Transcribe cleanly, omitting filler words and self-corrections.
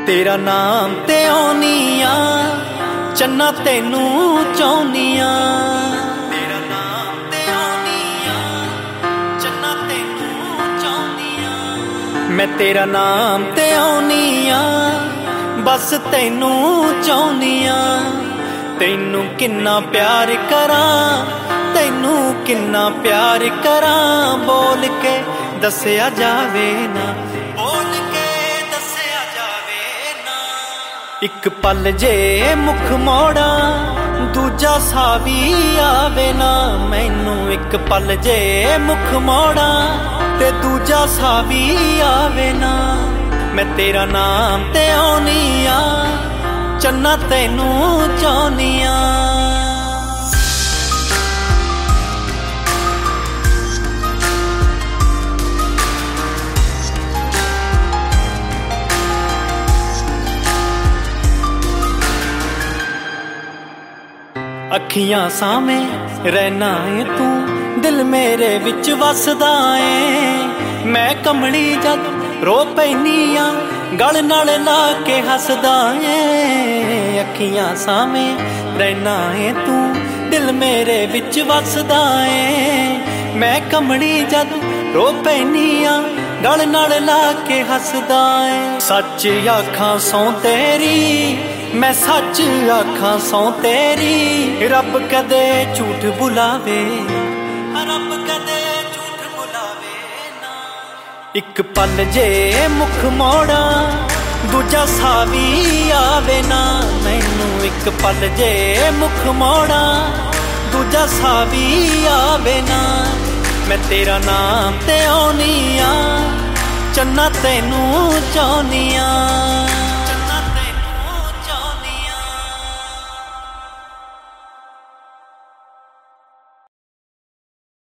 तेरा नाम ते आउनिया चन्ना तेनू चाहुनिया। तेरा नाम ते आउनिया चन्ना तेनू चाहुनिया। मैं तेरा नाम ते आउनिया बस तेनू चाहुनिया। तेनू किन्ना प्यार करां तेनू किन्ना प्यार करां बोल के दस्या जावे ना, बोल के दस्या जावे ना। एक पल जे मुख मोड़ा दूजा सा भी आवे ना। मैनू एक पल जे मुख मोड़ा ते दूजा सा भी आवे ना। मैं तेरा नाम ते आउनिया चन्ना तेनू चाहुनिया। अखियां सामे रहना है तू दिल मेरे विच वसदा है। मैं कमली जद रो पैनी आ गल नाल ला के हसदा है। अखियां सामे रहना है तू दिल मेरे विच वसदा है। मैं कमली जद रो पैनी आ गल नाल ला के हसदा है। सच आखां सौ तेरी मैं सच आखां सौ तेरी रब कदे झूठ बुलावे, रब कदे झूठ बुलावे ना। एक पल जे मुख मोड़ा दूजा सा भी आवे ना। मैनू एक पल जे मुख मोड़ा दूजा सा भी आवे ना। मैं तेरा नाम ते आउनिया चन्ना तेनू चाहुनिया।